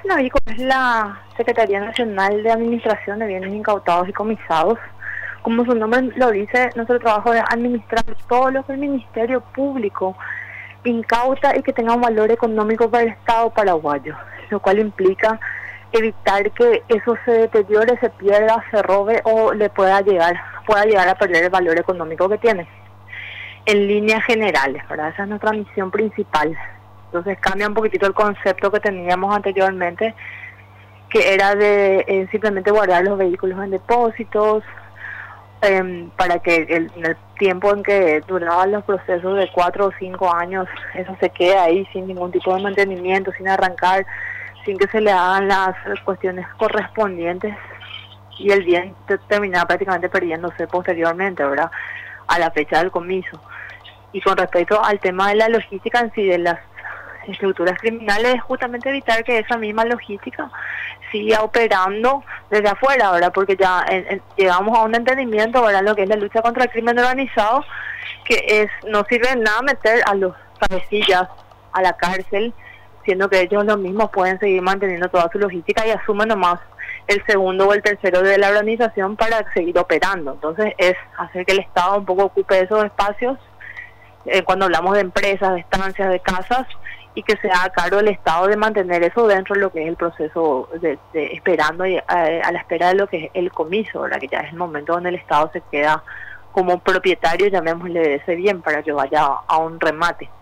SENAVICO es la Secretaría Nacional de Administración de Bienes Incautados y Comisados. Como su nombre lo dice, nuestro trabajo es administrar todo lo que el Ministerio Público incauta y que tenga un valor económico para el Estado paraguayo, lo cual implica evitar que eso se deteriore, se pierda, se robe o le pueda llegar a perder el valor económico que tiene. En líneas generales, ¿verdad? Esa es nuestra misión principal. Entonces cambia un poquitito el concepto que teníamos anteriormente, que era de simplemente guardar los vehículos en depósitos, para que en el tiempo en que duraban los procesos de 4 o 5 años, eso se quede ahí sin ningún tipo de mantenimiento, sin arrancar, sin que se le hagan las cuestiones correspondientes y el bien terminaba prácticamente perdiéndose posteriormente, ¿verdad?, a la fecha del comiso. Y con respecto al tema de la logística en sí, de las estructuras criminales, es justamente evitar que esa misma logística siga operando desde afuera, ¿verdad? Porque ya llegamos a un entendimiento, ¿verdad?, lo que es la lucha contra el crimen organizado, que no sirve de nada meter a los cabecillas a la cárcel, siendo que ellos los mismos pueden seguir manteniendo toda su logística y asumen nomás el segundo o el tercero de la organización para seguir operando. Entonces es hacer que el Estado un poco ocupe esos espacios, cuando hablamos de empresas, de estancias, de casas, y que sea a cargo del Estado de mantener eso dentro de lo que es el proceso de esperando y, a la espera de lo que es el comiso, ¿verdad?, que ya es el momento donde el Estado se queda como propietario, llamémosle, de ese bien para que vaya a un remate.